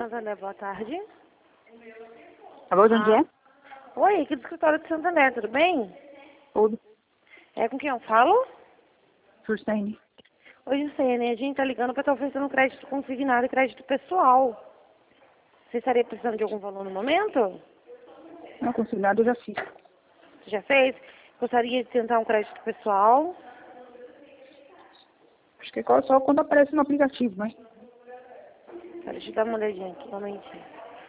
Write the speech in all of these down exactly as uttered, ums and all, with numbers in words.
Santander, boa tarde. Alô, de onde Ah. é? Oi, aqui do escritório de Santander, tudo bem? Tudo. É com quem eu falo? Sursene. Oi, Juscelene, a gente tá ligando para estar oferecendo crédito consignado e crédito pessoal. Você estaria precisando de algum valor no momento? Não, consignado eu já fiz. Você já fez? Gostaria de tentar um crédito pessoal? Acho que é só quando aparece no aplicativo, né? Tá, deixa eu dar uma olhadinha aqui, um momentinho.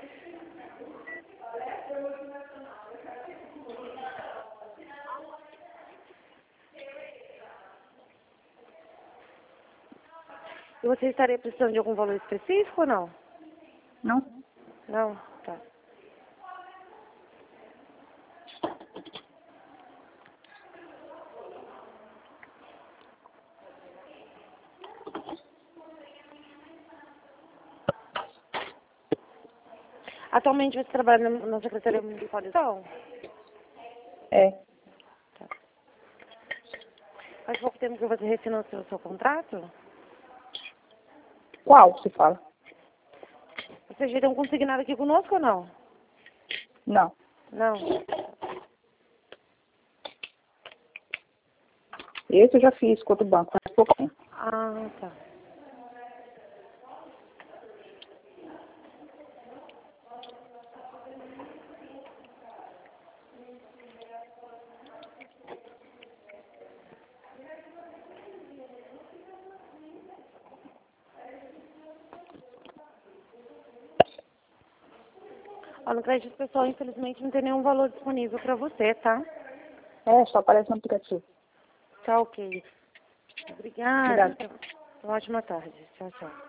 E você estaria precisando de algum valor específico ou não? Não? Não? Tá. Atualmente você trabalha na na Secretaria Municipal de Educação? É. Tá. Faz pouco tempo que você reassinou o seu, seu contrato? Qual você fala? Você já tem um consignado aqui conosco ou não? Não. Não. Esse eu já fiz contra o banco, faz pouco tempo. Ah, tá. Ó, no crédito pessoal, infelizmente, não tem nenhum valor disponível para você, tá? É, só aparece no aplicativo. Tá ok. Obrigada. Obrigada. Uma ótima tarde. Tchau, tchau.